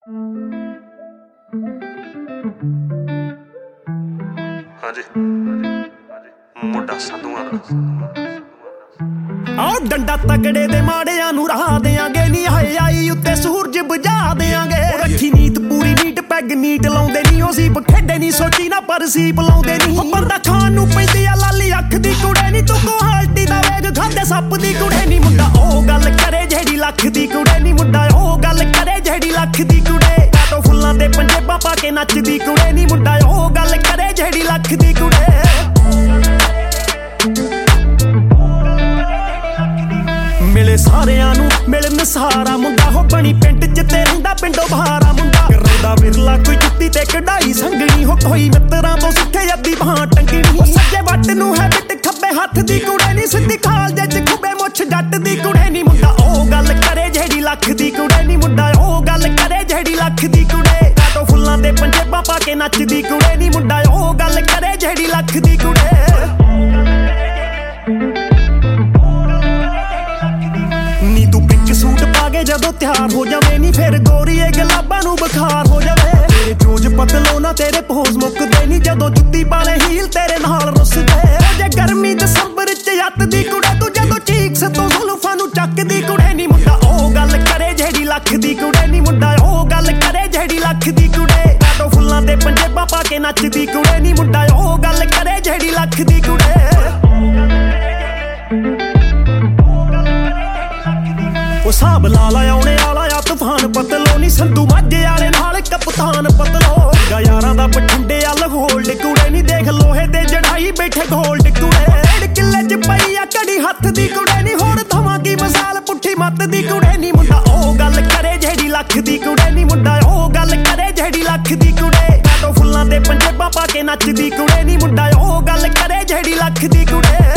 ਹਾਂਜੀ ਮੁੰਡਾ ਸਾਧੂਆਂ ਦਾ ਆਓ ਡੰਡਾ ਤਗੜੇ ਦੇ ਮਾੜਿਆਂ ਨੂੰ ਰਾਹ ਦੇਾਂਗੇ ਨੀ ਹਾਏ ਆਈ ਉੱਤੇ ਸੂਰਜ ਬੁਝਾ ਦੇਾਂਗੇ ਰੱਖੀ ਨੀਤ ਪੂਰੀ ਨੀਟ ਪੈਗ ਨੀਟ ਲਾਉਂਦੇ ਨੀ ਉਹ ਸੀਪ ਖੇਡੇ ਨੀ ਸੋਚੀ ਨਾ ਪਰ ਸੀਪ ਲਾਉਂਦੇ ਨੀ ਬੰਦਾ ਖਾਣ ਨੂੰ ਪੈਂਦੀ ਆ ਲਾਲੀ ਅੱਖ ਦੀ ਕੁੜੇ ਨੀ ਤੂੰ ਕੁਆਲਟੀ ਦਾ ਵੇਗ ਖਾਂਦੇ ਸੱਪ ਦੀ ਕੁੜੇ ਨੀ ਮੁੰਡਾ ਉਹ ਗੱਲ ਕਰੇ ਜਿਹੜੀ ਲੱਖ ਦੀ ਕੁੜੇ ਨੀ ਮੁੰਡਾ ਉਹ ਗੱਲ ਕਰੇ ਜਿਹੜੀ ਲੱਖ ਦੀ ਕੁੜੇ ਕਾਟੋ ਫੁੱਲਾਂ ਦੇ ਪੰਜੇਬਾਂ ਪਾ ਕੇ ਨੱਚਦੀ ਕੁੜੇ ਨੀ ਮੁੰਡਾ ਉਹ ਗੱਲ ਕਰੇ ਜਿਹੜੀ ਲੱਖ ਦੀ ਕੁੜੇ ਮਿਲੇ ਸਾਰਿਆਂ ਨੂੰ ਮਿਲਣ ਸਾਰਾ ਮੁੰਡਾ ਹੋ ਬਣੀ ਪਿੰਡ ਚ ਤੇ ਰਹਿੰਦਾ ਪਿੰਡੋਂ ਬਾਹਰਾ ਮੁੰਡਾ ਰਹਿੰਦਾ ਵਿਰਲਾ ਕੋਈ ਜੁੱਤੀ ਤੇ ਕਢਾਈ ਸੰਗਣੀ ਹੋ ਕੋਈ ਮਿੱਤਰਾਂ ਤੋਂ ਸਿੱਖੇ ਅੱਧੀ ਬਾਹ ਟੰਗਣੀ ਸੱਜੇ ਵੱਟ ਨੂੰ ਹੈ ਬਿੱਟ ਖੱਬੇ ਹੱਥ ਦੀ ਕੁੜੇ ਨੀ ਸਿੱਧੀ ਖਾਲਜੇ ਚ ਖੁੱਬੇ ਮੁੱਛ ਜੱਟ ਦੀ ਕੁੜੇ ਨੀ ਮੁੰਡਾ ਉਹ ਗੱਲ ਕਰੇ ਜਿਹੜੀ ਲੱਖ ਦੀ ਕੁੜੇ ਨੀ ਮੁੰਡਾ ਉਹ ਗੱਲ ਕਰੇ ਜਿਹੜੀ ਲੱਖ ਦੀ ਕੁੜੇ ਕਾਟੋ ਫੁੱਲਾਂ ਦੇ ਪੰਜੇਬਾਂ ਪਾ ਕੇ ਨੱਚਦੀ ਕੁੜੇ ਨੀ ਮੁੰਡਾ ਉਹ ਗੱਲ ਕਰੇ ਜਿਹੜੀ ਲੱਖ ਦੀ ਕੁੜੇ ਨੀ ਤੂੰ ਪਿੰਕ ਸੂਟ ਪਾ ਕੇ ਜਦੋਂ ਤਿਆਰ ਹੋ ਜਾਵੇ ਨੀ ਫਿਰ ਗੋਰੀਏ ਗੁਲਾਬਾਂ ਨੂੰ ਬੁਖਾਰ ਹੋ ਜਾਵੇ ਤੇਰੇ ਜੋਜ ਪਤਲੋ ਨਾ ਤੇਰੇ ਪੋਜ਼ ਮੁੱਕਦੇ ਨੀ ਜਦੋਂ ਜੁੱਤੀ ਪਾਲੇ ਹੀਲ ਤੇਰੇ ਨਾਲ ਰੁੱਸਦੇ ਜੇ ਗਰਮੀ ਦਸੰਬਰ ਚ ਯੱਤ ਦੀ ਕੁੜੇ ਤੂੰ ਜਦੋਂ ਚੀਕਸ ਤੋਂ ਜ਼ੁਲਫਾਂ ਨੂੰ ਚੱਕਦੀ ਕੁੜੇ ਨੀ ਮੁੰਡਾ ਉਹ ਗੱਲ ਕਰੇ ਜਿਹੜੀ ਲੱਖ ਦੀ ਕੁੜੇ ਨੀ ਮੁੰਡਾ ਉਹ ਗੱਲ ਕਰੇ ਜਿਹੜੀ ਲੱਖ ਦੀ ਕੁੜੇ ਕਾਟੋ ਫੁੱਲਾਂ ਦੇ ਪੰਜੇਬਾਂ ਪਾ ਕੇ ਨੱਚਦੀ ਕੁੜੇ ਨੀ ਮੁੰਡਾ ਉਹ ਗੱਲ ਕਰੇ ਜਿਹੜੀ ਲੱਖ ਦੀ ਕੁੜੇ ਉਹ ਸਾਬ ਲਾ ਲਾ ਆਉਣੇ ਵਾਲਾ ਆ ਤੂਫਾਨ ਪਤਲੋ ਨੀ ਸੰਧੂ ਮਾਝੇ ਵਾਲੇ ਨਾਲ ਕਪਤਾਨ ਪਤਲੋ ਗਾ ਯਾਰਾਂ ਦਾ ਬਠਿੰਡੇ ਆ ਲਹੋਲਡ ਕੁੜੇ ਨੀ ਦੇਖ ਲੋਹੇ ਤੇ ਜੜਾਈ ਬੈਠੇ ਗੋਲਡ ਕੁੜੇ ਡੇਢ ਕਿੱਲੇ ਚ ਪਈ ਆ ਘੜੀ ਹੱਥ ਦੀ ਕੁੜੇ ਨੀ ਹੋਰ ਥਵਾਂ ਕੀ ਮਿਸਾਲ ਪੁੱਠੀ ਮੱਤ ਦੀ ਕੁੜੇ ਨੀ ਮੁੰਡਾ ਉਹ ਗੱਲ ਕਰੇ ਜਿਹੜੀ ਲੱਖ ਦੀ ਕੁੜੇ ਨੀ ਮੁੰਡਾ ਉਹ ਗੱਲ ਕਰੇ ਜਿਹੜੀ ਲੱਖ ਦੀ ਕੁੜੇ ਕਾਟੋ ਫੁੱਲਾਂ ਦੇ ਪੰਜੇਬਾਂ ਪਾ ਕੇ ਨੱਚਦੀ ਕੁੜੇ ਨੀ ਮੁੰਡਾ ਉਹ ਗੱਲ ਕਰੇ ਜਿਹੜੀ ਲੱਖ ਦੀ ਕੁੜੇ